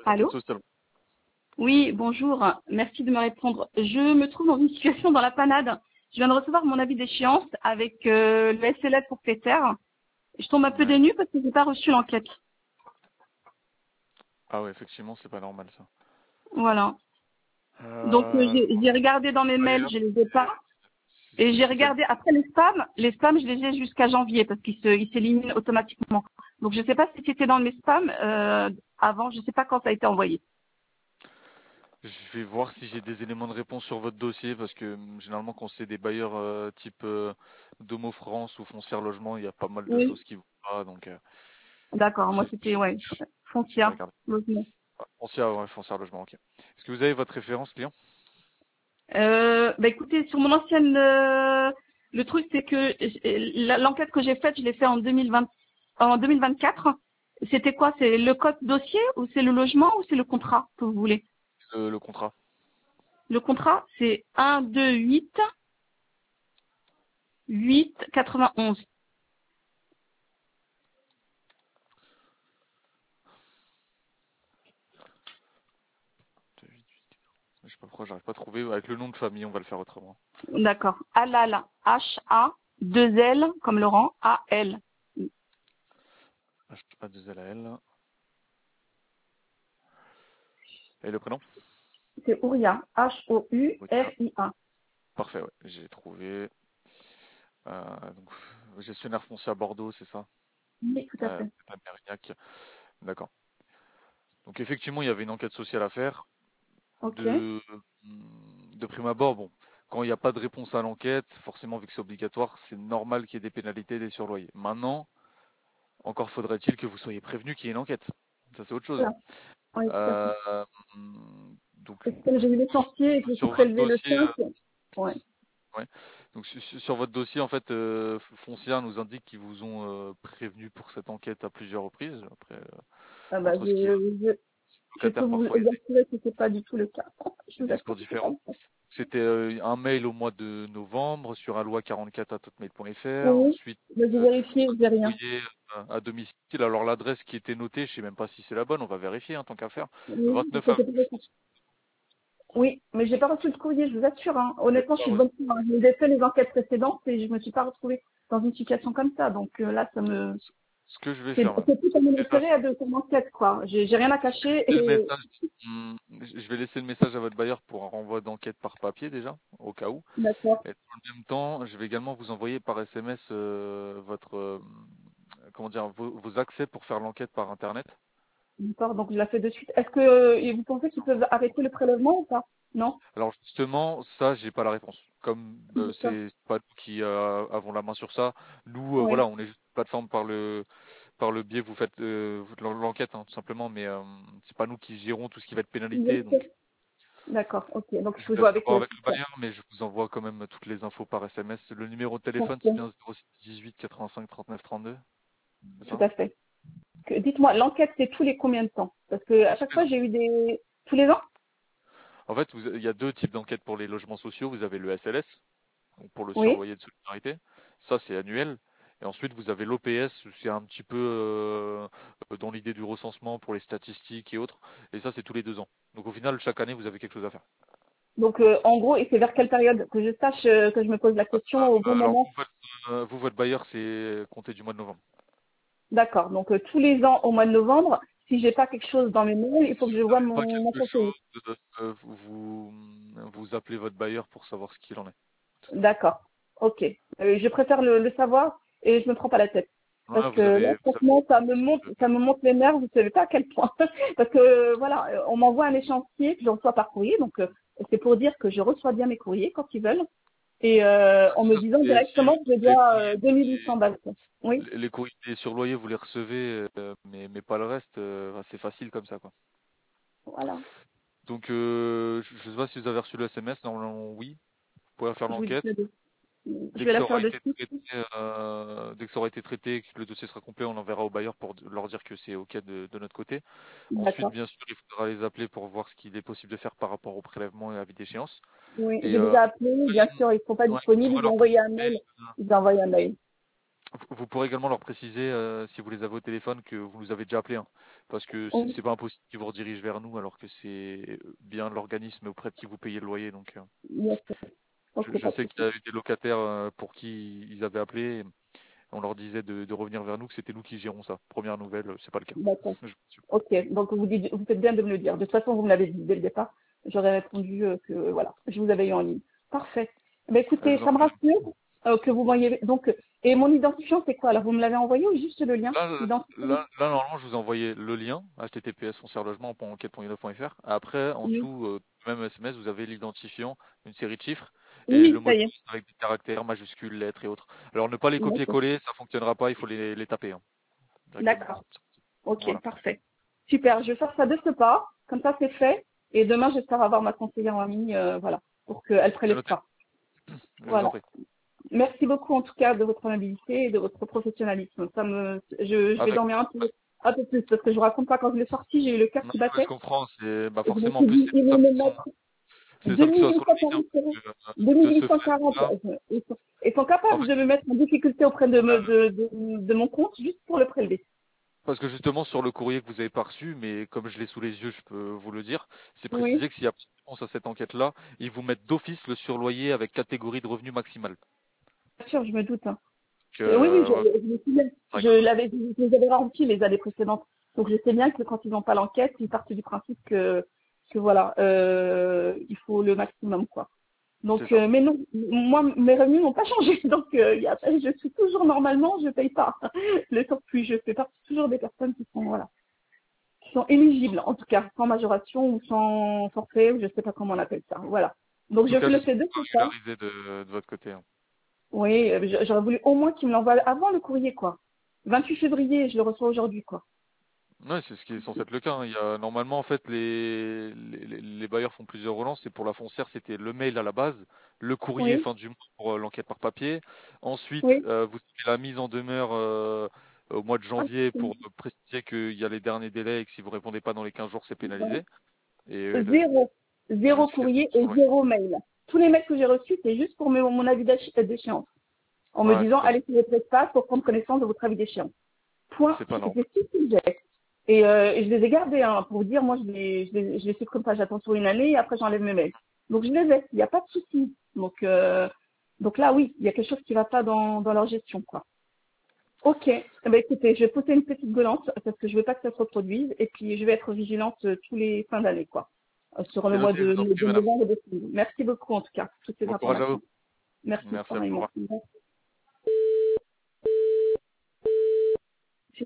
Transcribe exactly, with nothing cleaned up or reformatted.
Enquête Allô? sociale. Oui, bonjour. Merci de me répondre. Je me trouve dans une situation dans la panade. Je viens de recevoir mon avis d'échéance avec euh, le S L F propriétaire. Je tombe un peu Ouais. dénue parce que j'ai pas reçu l'enquête. Ah ouais, effectivement, c'est pas normal ça. Voilà. Donc euh, Euh, j'ai j'ai regardé dans mes mails, D'ailleurs, je les ai pas. c'est Et c'est- j'ai c'est quel... regardé après les spams. Les spams, je les ai jusqu'à janvier parce qu'ils se, ils s'éliminent automatiquement. Donc je sais pas si c'était dans mes spams euh, avant. Je sais pas quand ça a été envoyé. Je vais voir si j'ai des éléments de réponse sur votre dossier parce que hum, généralement quand c'est des bailleurs euh, type euh, Domo France ou Foncière Logement, il y a pas mal de Oui. choses qui vont pas. Donc euh, D'accord. je, Moi c'était je- ouais je vais foncière. regarder. Logement. Ah, Foncière, ouais, Foncière Logement, ok. Est-ce que vous avez votre référence client? Euh, bah écoutez, sur mon ancienne, euh, le truc c'est que euh, la- l'enquête que j'ai faite, je l'ai fait en deux mille vingt, en deux mille vingt-quatre. C'était quoi? C'est le code dossier ou c'est le logement ou c'est le contrat que vous voulez? Le, le contrat. Le contrat, c'est un deux huit huit quatre-vingt-onze. Je sais pas pourquoi j'arrive pas à trouver. Avec le nom de famille, on va le faire autrement. D'accord. Halal, H A deux L comme Laurent, A L. H A deux L A L. Et le prénom? C'est Ouria, H O U Oui, R ah, I A. parfait, ouais, j'ai trouvé. Euh, donc, gestionnaire foncier à Bordeaux, c'est ça? Oui, tout à Euh, fait. à Mérignac. D'accord. Donc effectivement, il y avait une enquête sociale à faire. Ok. De, de prime abord, bon, quand il n'y a pas de réponse à l'enquête, forcément, vu que c'est obligatoire, c'est normal qu'il y ait des pénalités, des surloyers. Maintenant, encore faudrait-il que vous soyez prévenu qu'il y ait une enquête. Ça, c'est autre chose. Voilà. Oui, tout à fait. Euh, donc, Et comme j'ai eu les chantiers et que je me suis sur votre prélevé le dossier, cinq. euh, Ouais. ouais. Donc su- su- sur votre dossier, en fait, euh, Foncière nous indique qu'ils vous ont euh, prévenu pour cette enquête à plusieurs reprises. Après, euh, Ah bah, entre je, ce qui est je, je peux locataire, vous parfois, il y a des, assurer que c'est pas du tout le cas. Je des vous assure discours que c'est pas différents. le cas. C'était euh, un mail au mois de novembre sur aloi quarante-quatre arobase hotmail point fr. Oui, Ensuite, mais j'ai euh, vérifié, j'ai rien. courrier euh, à domicile. Alors l'adresse qui était notée, je sais même pas si c'est la bonne. On va vérifier, hein, tant qu'à faire. Oui, vingt-neuf c'était avenue pas ça. Oui, mais j'ai pas reçu de courrier, je vous assure. Hein. Vous n'avez Honnêtement, je pas suis de reçu. bonne foi. Hein. J'ai fait les enquêtes précédentes et je me suis pas retrouvée dans une situation comme ça. Donc euh, là, ça me, Ce ce que je vais c'est faire, madame. c'est tout à mon Déjà, intérêt à de faire l'enquête, quoi. J'ai j'ai rien à je vais cacher laisser le et message. Hmm, Je vais laisser le message à votre bailleur pour un renvoi d'enquête par papier déjà, au cas où. d'accord, Et dans le même temps, je vais également vous envoyer par S M S euh, votre, euh, comment dire, vos, vos accès pour faire l'enquête par Internet. d'accord. Donc je la fais de suite. Est-ce que euh, vous pensez qu'ils peuvent arrêter le prélèvement ou pas? Non. Alors justement, ça, j'ai pas la réponse. Comme euh, D'accord. c'est pas nous qui euh, avons la main sur ça, nous, euh, Oui. voilà, on est juste une plateforme par le par le biais que vous faites euh, vous- l'en- l'enquête, hein, tout simplement. Mais euh, c'est pas nous qui gérons tout ce qui va être pénalité. Donc, D'accord. Ok. Donc il je faut vous jouer laisserai avec voir le avec le système. bailleur, mais je vous envoie quand même toutes les infos par S M S. Le numéro de téléphone, c'est Ok. bien zéro six dix-huit quatre-vingt-cinq trente-neuf trente-deux, c'est Tout ça? à fait. Que- Dites-moi, l'enquête, c'est tous les combien de temps? Parce que à Tous chaque les fois, ans. j'ai eu des... Tous les ans? En fait, vous- il y a deux types d'enquêtes pour les logements sociaux. Vous avez le S L S, donc pour le Oui. surloyer de solidarité. Ça, c'est annuel. Et ensuite, vous avez l'O P S, c'est un petit peu euh, euh, dans l'idée du recensement pour les statistiques et autres. Et ça, c'est tous les deux ans. Donc au final, chaque année, vous avez quelque chose à faire. Donc, euh, en gros, et c'est vers quelle période? Que je sache, euh, que je me pose la question au bon Euh, alors, moment. vous, votre, euh, vous, votre bailleur, c'est compté du mois de novembre. D'accord. Donc, euh, tous les ans, au mois de novembre, si j'ai pas quelque chose dans mes mails, il faut que Si je vous vois n'avez pas mon, mon quelque conseiller. chose, euh, vous, vous vous appelez votre bailleur pour savoir ce qu'il en est. Tout à fait. D'accord. Ok. Euh, je préfère le, le savoir et je me prends pas la tête. Parce Ouais, que vous là, avez, vous avez franchement, ça me raison monte, de- ça me monte les nerfs, vous savez pas à quel point. Parce que, euh, voilà, euh, on m'envoie un échéancier que je reçois par courrier. Donc, euh, c'est pour dire que je reçois bien mes courriers quand ils veulent. Et euh, en me Ça, disant c'est- si directement que je les dois euh, deux mille huit cents balles. Oui, Les les courriers sur loyer, vous les recevez, euh, mais, mais pas le reste. Euh, enfin, c'est facile comme ça, quoi. voilà. Donc, euh, je, je sais pas si vous avez reçu le S M S. Normalement, oui. Vous pouvez faire Je vous dis l'enquête. ça de- Je Dès que vais ça la aura faire de été suite. traité, euh, dès que ça aura été traité, et que le dossier sera complet, on l'enverra au bailleur pour d- leur dire que c'est OK de, de notre côté. Ensuite, D'accord. bien sûr, il faudra les appeler pour voir ce qu'il est possible de faire par rapport au prélèvement et à la d'échéance. Oui, Et j'ai euh, déjà appelé. Bien sûr, ils ne sont pas ouais, il disponibles. faudra Ils ont leur envoyé un préciser, mail. Ils ont envoyé un mail. Vous vous pourrez également leur préciser, euh, si vous les avez au téléphone, que vous nous avez déjà appelé, hein, parce que c'est Oui, c'est pas impossible qu'ils vous redirigent vers nous, alors que c'est bien l'organisme auprès de qui vous payez le loyer. Donc, euh, bien sûr. je, Ok, je pas de sais qu'il y souci. a eu des locataires euh, pour qui ils avaient appelé. On leur disait de, de revenir vers nous, que c'était nous qui gérons ça. Première nouvelle, euh, c'est pas le cas. D'accord. Je- Ok, donc vous dites, vous faites bien de me le dire. De toute façon, vous me l'avez dit dès le départ. J'aurais répondu euh, que voilà, je vous avais eu en ligne. Parfait. Ben euh, je écoutez, vous en ça me prie. rassure euh, que vous voyez. Donc, et mon identifiant, c'est quoi? Alors, vous me l'avez envoyé ou juste le lien? Là, euh, Identifiant. là, là, normalement, je vous ai envoyé le lien, h t t p s foncièrelogement.enquête.ino.fr. Après, en Oui, dessous, euh, même S M S, vous avez l'identifiant, une série de chiffres, et le oui, mot ça de y est. passe avec des caractères, majuscules, lettres et autres. Alors, ne pas les D'accord. copier-coller, ça fonctionnera pas, il faut les, les taper, hein, directement. D'accord. Ok, Voilà. parfait. Super. Je vais faire ça de ce pas. Comme ça, c'est fait. Et demain, j'espère avoir ma conseillère en ligne, euh, voilà, pour qu'elle C'est prélève noté. pas. Je vous en Voilà. prie. Merci beaucoup en tout cas de votre amabilité et de votre professionnalisme. Ça me, je, je vais Avec. dormir un peu, un peu plus parce que je vous raconte pas quand je l'ai sorti, j'ai eu le cœur Non, qui mais je battait. comprends, c'est, bah, Et je me forcément, en suis plus, dit, c'est ils des vont sommes me qui sont, mettre c'est des sommes qui sont astronomiques, hein, deux mille huit cent quarante parce euros. que, euh, de ce deux mille huit cent quarante. fait-là, Ils sont, ils sont en capables fait, de me mettre en difficulté auprès de, me, de, de, de mon compte juste pour le prélever. parce que justement, sur le courrier que vous avez pas reçu, mais comme je l'ai sous les yeux, je peux vous le dire, c'est Oui, précisé que s'il y a pas de réponse à cette enquête-là, ils vous mettent d'office le surloyer avec catégorie de revenu maximal. bien sûr, je me doute. Hein. Donc, Euh, oui, oui, euh, je, ouais, je me souviens. Je d'accord. l'avais, je les avais remplis les années précédentes. Donc je sais bien que quand ils n'ont pas l'enquête, ils partent du principe que, que voilà, euh, il faut le maximum, quoi. C'est Donc, ça. euh, mais non, moi, mes revenus n'ont pas changé. Donc, euh, il y a, je suis toujours normalement, je paye pas le surplus. Je fais partie toujours des personnes qui sont, voilà, qui sont éligibles, en tout cas, sans majoration ou sans forfait, ou je sais pas comment on appelle ça. Voilà. Donc, En tout je cas, le fais j'espère de que ce ça va pas. régulariser de, de votre côté, hein. Oui, euh, j- j'aurais voulu au moins qu'ils me l'envoient avant le courrier, quoi. vingt-huit février, je le reçois aujourd'hui, quoi. Ouais, c'est ce qui est censé être le cas, hein. Il y a, normalement, en fait, les, les, les- les bailleurs font plusieurs relances. Et pour la foncière, c'était le mail à la base, le courrier Oui, fin du mois pour euh, l'enquête par papier. Ensuite, oui. euh, vous avez la mise en demeure euh, au mois de Ah, janvier c'est pour préciser qu'il y a les derniers délais et que si vous répondez pas dans les quinze jours, c'est bon. pénalisé. Et euh, le- Zéro. la Zéro notification courrier sur et le... zéro mail. Tous les mails que j'ai reçus, c'est juste pour mon mon avis d'éche- d'échéance. En me Ouais, c'est disant, pas allez normal. sur votre espace pour prendre connaissance de votre avis d'échéance. Point. C'est pas normal. C'était tout ce que j'ai. Et, euh, et je les ai gardés, hein, pour vous dire, moi, je les, je les, je les fais comme ça, j'attends sur une année et après j'enlève mes mails. Donc je les ai, il n'y a pas de souci. Donc, euh, donc là, oui, il y a quelque chose qui va pas dans, dans leur gestion, quoi. Ok. Eh ben, écoutez, je vais poser une petite gueulante parce que je veux pas que ça se reproduise et puis je vais être vigilante euh, tous les fins d'année, quoi. Euh, sur le C'est mois noté, je de, vous en prie, de madame. novembre et décembre. Merci beaucoup, en tout cas, pour toutes ces Bon courage à vous. informations. Merci, Merci à vous. Au pareillement. revoir.